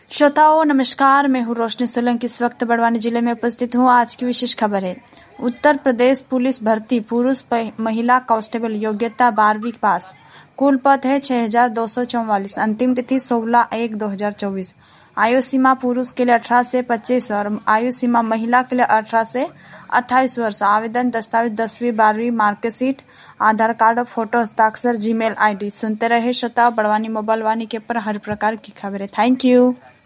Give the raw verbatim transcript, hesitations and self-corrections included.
श्रोताओं नमस्कार, मैं हूँ रोशनी सोलंकी। इस वक्त बड़वानी जिले में उपस्थित हूँ। आज की विशेष खबर है उत्तर प्रदेश पुलिस भर्ती पुरुष महिला कांस्टेबल योग्यता बारहवीं पास। कुल पद है छह हजार दो सौ चौवालीस। अंतिम तिथि सोलह एक दो हजार चौबीस। आयु सीमा पुरुष के लिए अठारह से पच्चीस और आयु सीमा महिला के लिए अठारह से अट्ठाईस वर्ष। आवेदन दस्तावेज दसवीं बारहवीं मार्कशीट, आधार कार्ड और फोटो हस्ताक्षर, जीमेल आईडी। सुनते रहे श्रोता बड़वानी मोबाइल वानी के पर हर प्रकार की खबरें। Thank you.